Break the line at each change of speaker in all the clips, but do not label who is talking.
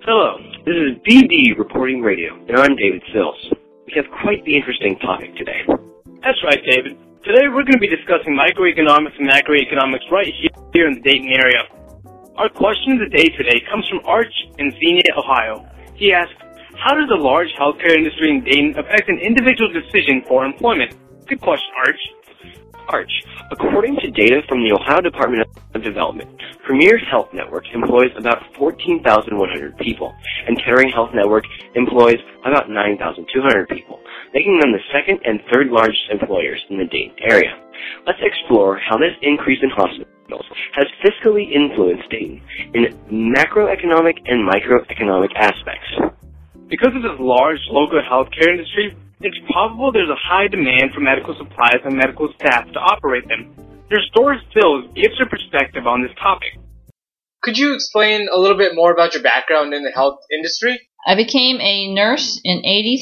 Hello, this is BD Reporting Radio, and I'm David Sills. We have quite the interesting topic today.
That's right, David. Today we're going to be discussing microeconomics and macroeconomics right here in the Dayton area. Our question of the day today comes from Arch in Xenia, Ohio. He asks, how does the large healthcare industry in Dayton affect an individual's decision for employment? Good question, Arch.
Arch, according to data from the Ohio Department of Development, Premier Health Network employs about 14,100 people, and Kettering Health Network employs about 9,200 people, making them the second and third largest employers in the Dayton area. Let's explore how this increase in hospitals has fiscally influenced Dayton in macroeconomic and microeconomic aspects.
Because of this large local healthcare industry, it's probable there's a high demand for medical supplies and medical staff to operate them. Your story still gives your perspective on this topic.
Could you explain a little bit more about your background in the health industry?
I became a nurse in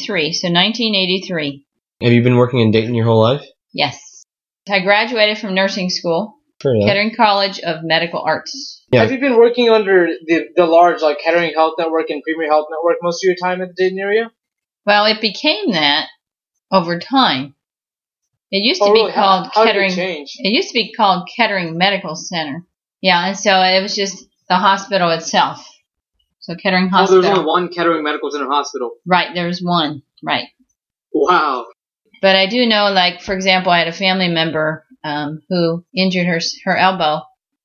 1983.
Have you been working in Dayton your whole life?
Yes. I graduated from nursing school, Kettering College of Medical Arts.
Yeah. Have you been working under the large, like Kettering Health Network and Premier Health Network most of your time in the Dayton area?
Well, it became that over time. It used to be called Kettering. It used to be called Kettering Medical Center. Yeah, and so it was just the hospital itself. So Kettering Hospital.
There's only one Kettering Medical Center hospital.
Right, there's one. Right.
Wow.
But I do know, like, for example, I had a family member who injured her elbow,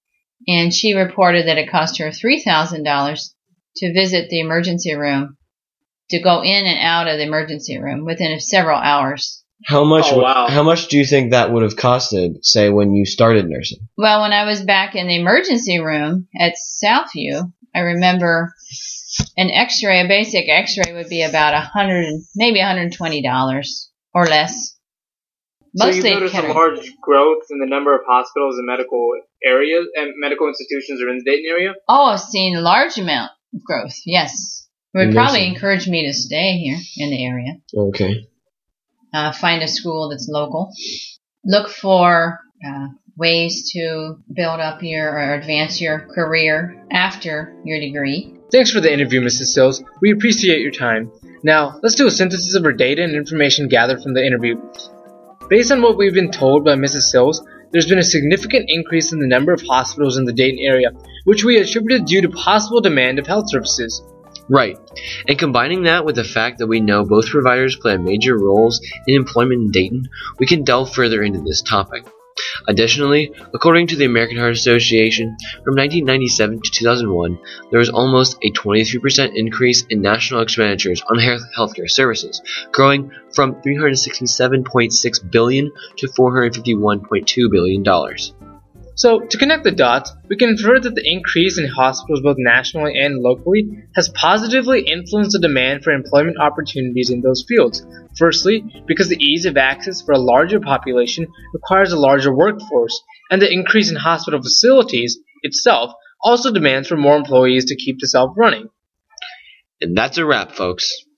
and she reported that it cost her $3,000 to visit the emergency room, to go in and out of the emergency room within several hours.
How much? Oh, wow. How much do you think that would have costed, say, when you started nursing?
Well, when I was back in the emergency room at Southview, I remember an X-ray, a basic X-ray, would be about maybe $120 or less.
Mostly so you noticed a large growth in the number of hospitals and medical areas and medical institutions are in the Dayton area?
Oh, I've seen a large amount of growth. Yes, it would probably encourage me to stay here in the area.
Okay.
Find a school that's local. Look for ways to build up or advance your career after your degree.
Thanks for the interview, Mrs. Sills. We appreciate your time. Now, let's do a synthesis of our data and information gathered from the interview. Based on what we've been told by Mrs. Sills, there's been a significant increase in the number of hospitals in the Dayton area, which we attributed due to possible demand of health services.
Right. And combining that with the fact that we know both providers play major roles in employment in Dayton, we can delve further into this topic. Additionally, according to the American Heart Association, from 1997 to 2001, there was almost a 23% increase in national expenditures on healthcare services, growing from $367.6 billion to $451.2 billion.
So, to connect the dots, we can infer that the increase in hospitals both nationally and locally has positively influenced the demand for employment opportunities in those fields. Firstly, because the ease of access for a larger population requires a larger workforce, and the increase in hospital facilities itself also demands for more employees to keep the self running.
And that's a wrap, folks.